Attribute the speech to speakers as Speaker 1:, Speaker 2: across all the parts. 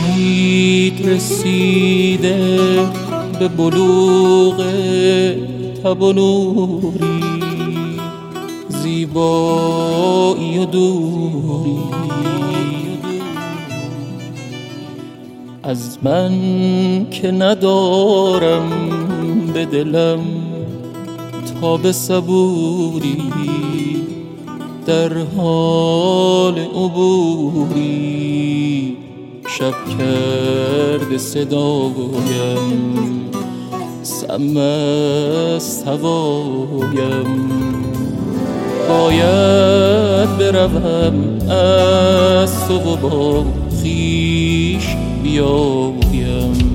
Speaker 1: خورشید رسیده به بلوغ تب و نوری، زیبایی و دوری. از من که ندارم به دلم تاب صبوری، در حال عبوری شب کرده صدایم، سم از هوایم. باید بروم از تو و با خویش بیایم.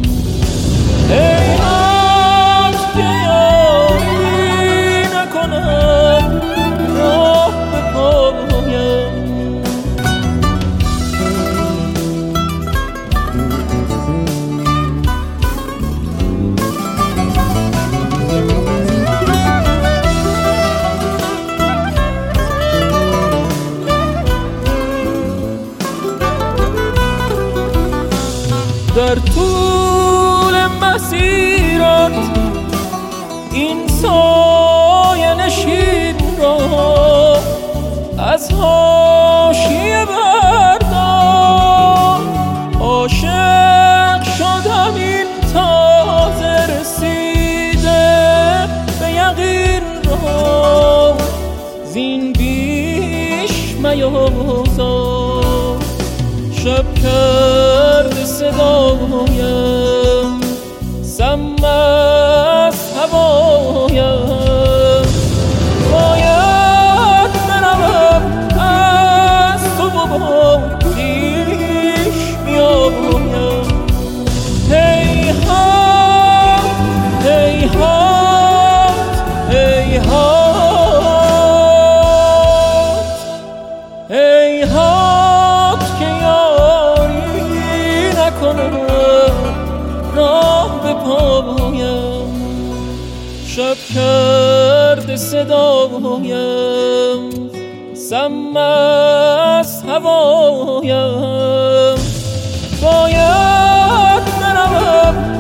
Speaker 1: حیرت که یاری نکنم راه به پایم. در طول مسیرت این سایه نشین را از حاشیه بردار. عاشق شدم این تازه رسیده به یقین را، زین بیش میازار. شب کرده صدایم، سم از هوایم. باید بروم از تو و با خویش بیایم. هیهات هیهات هیهات هیهات که نکنم راه به پایم. شب کرده صدایم، سم از هوایم. باید بروم